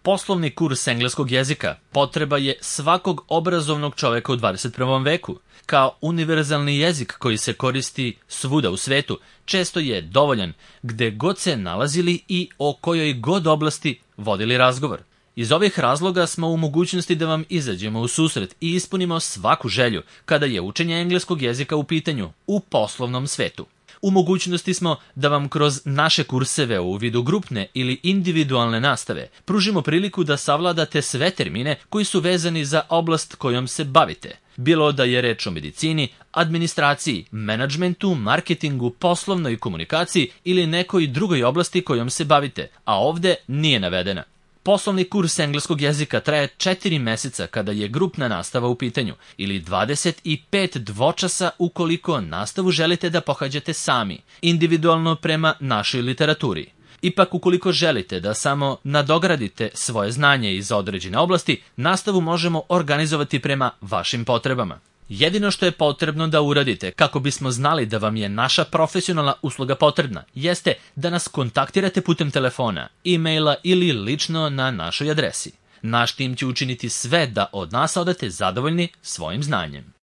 Poslovni kurs engleskog jezika potreba je svakog obrazovnog čoveka u 21. veku. Kao univerzalni jezik koji se koristi svuda u svetu, često je dovoljan gde god se nalazili i o kojoj god oblasti vodili razgovor. Iz ovih razloga smo u mogućnosti da vam izađemo u susret i ispunimo svaku želju kada je učenje engleskog jezika u pitanju u poslovnom svetu. U mogućnosti smo da vam kroz naše kurseve u vidu grupne ili individualne nastave pružimo priliku da savladate sve termine koji su vezani za oblast kojom se bavite. Bilo da je reč o medicini, administraciji, menadžmentu, marketingu, poslovnoj komunikaciji ili nekoj drugoj oblasti kojom se bavite, a ovde nije navedena. Poslovni kurs engleskog jezika traje 4 meseca kada je grupna nastava u pitanju ili 25 dvočasa ukoliko nastavu želite da pohađate sami, individualno prema našoj literaturi. Ipak ukoliko želite da samo nadogradite svoje znanje iz određene oblasti, nastavu možemo organizovati prema vašim potrebama. Jedino što je potrebno da uradite kako bismo znali da vam je naša profesionalna usluga potrebna, jeste da nas kontaktirate putem telefona, e-maila ili lično na našoj adresi. Naš tim će učiniti sve da od nas odate zadovoljni svojim znanjem.